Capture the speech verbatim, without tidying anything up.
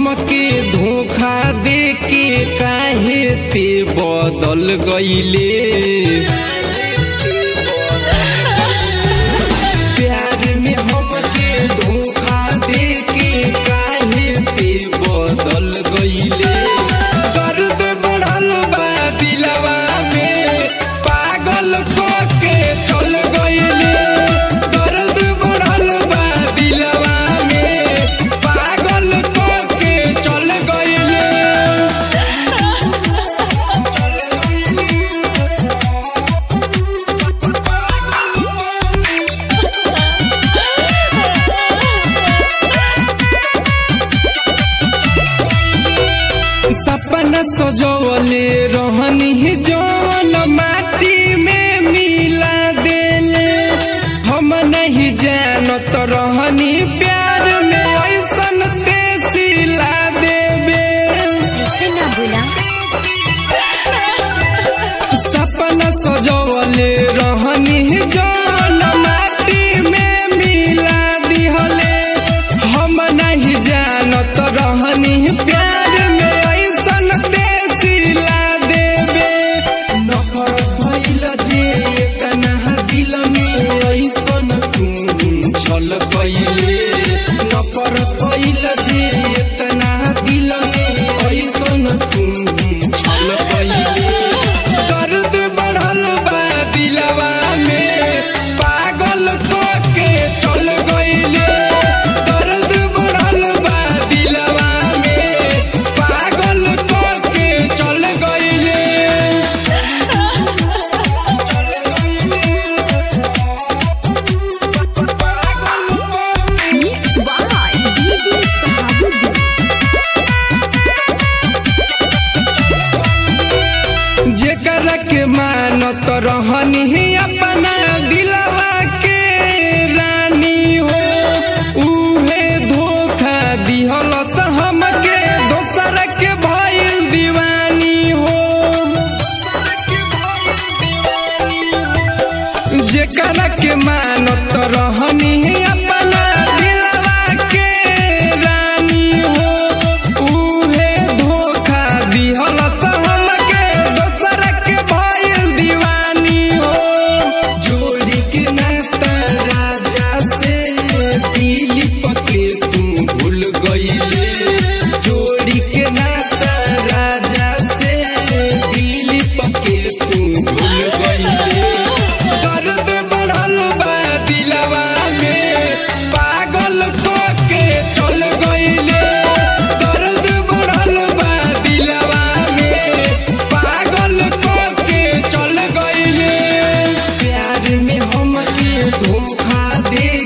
हमके धोखा दे के काहे ते बदल गईले। प्यार में हमके धोखा दे के काहे ते बदल गईले। दर्द बढ़ल बा दिलवा में पागल के चल गईले। दर्द बढ़ल बा दिलवा में पागल के चल गईले। सपना सजवले रहनी जौन माटी में मिला देले। हम नहीं जानत रहनी प्यार में ऐसन तेसिला देबे। सपना सजवले रहनी जौन माटी में मिला दिहले। हम नहीं जानत रहनी प्यार में ऐसन तेसिला देबे। नफरत भइल जे इतना दिल में ऐसन तू छल गइले। नफरत भइल जे इतना दिल में ऐसन तू छल गइले। दर्द बढ़ल बा दिलवा में पागल के चल गइले। दर्द बढ़ल बा दिलवा में पागल के चल गइले। Mixed by D J Sahabuddin. जेकरा के मानत रहनी अपना दिलवा के रानी हो उहे धोखा दिहल हमके दोसर के भइल दीवानी हो। जेकरा के मानत रहनी अपना दिलवा के रानी हो उहे धोखा दिहल हमके दोसर के भइल दीवानी हो। जोड़ी के नाता राजा से दिलीप के तू भूल गईले। जोड़ी के नाता राजा से दिलीप के तू भूल गईले। दर्द बढ़ल बा दिलवा में पागल के चल गईले। दर्द बढ़ल बा दिलवा में पागल के चल गईले। प्यार में हमके धोखा दे